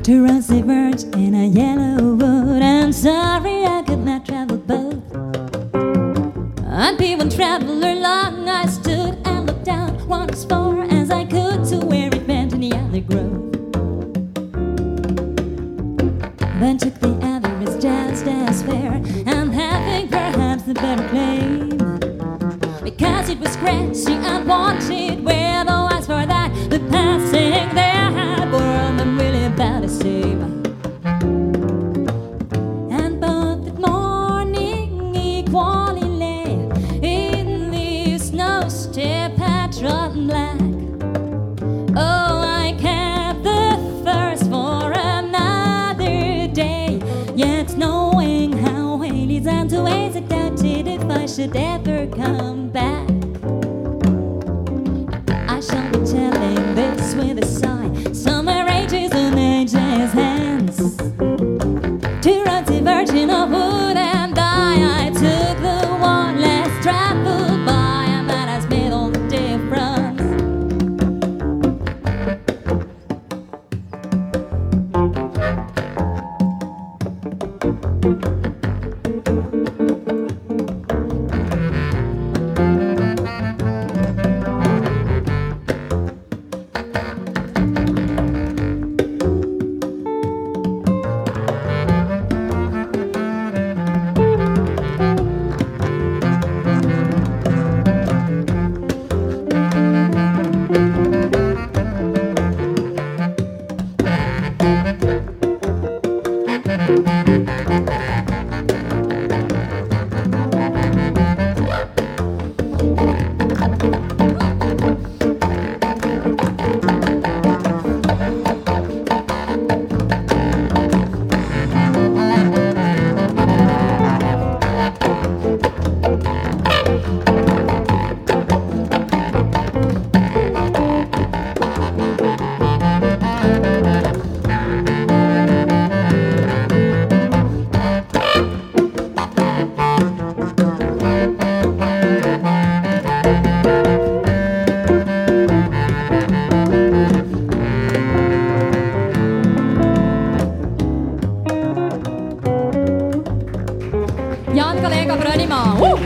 Two rosy birds in a yellow wood. I'm sorry I could not travel both. I'd be one traveler long. I stood and looked out one as far as I could to where it bent in the other grove. Then took the other as just as fair, and having perhaps the better claim, because it was scratchy and wanted where the eyes for that the passing there had borne them really about the same. And both that morning equally lay in the snow step patron black. Oh, I kept the thirst for another day, yet knowing how it leads on to ways I doubted if I should ever come back. I shall be telling this with a sigh. Summer ages and ages hence. Two roads diverging of wood and I took the one less traveled by, and that has made all the difference. Jan kollega Brønnimann. Woo!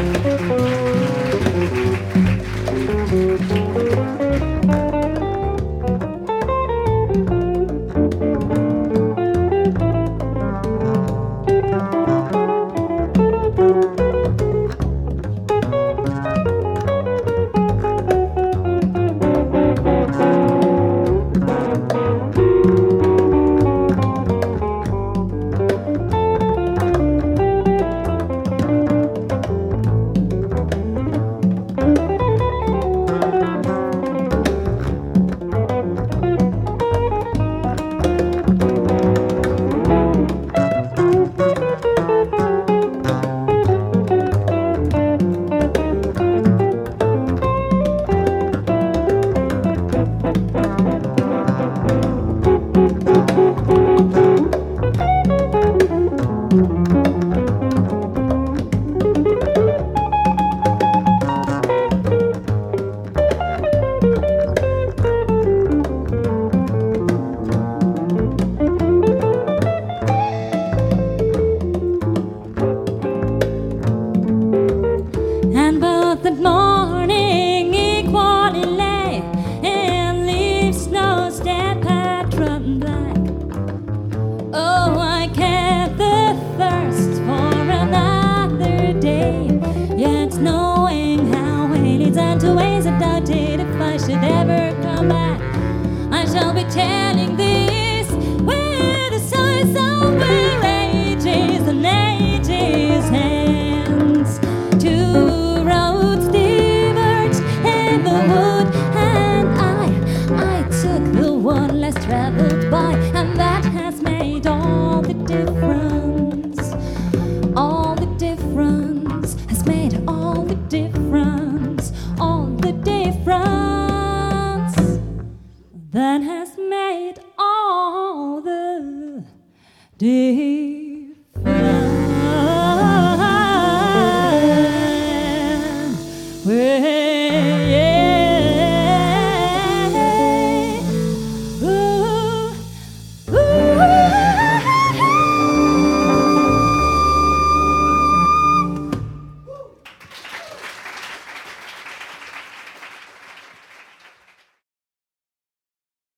And both that morning equally lay in leaves snow step patron black. Oh, I kept the thirst for another day, yet knowing how it leads on to ways I doubted if I should ever come back. I shall be telling this with the sighs of where ages and ages hence. Two roads diverged in the wood, and I took the one less traveled by, and that has made all the difference. All the difference has made all the difference. All the difference that has made all the difference.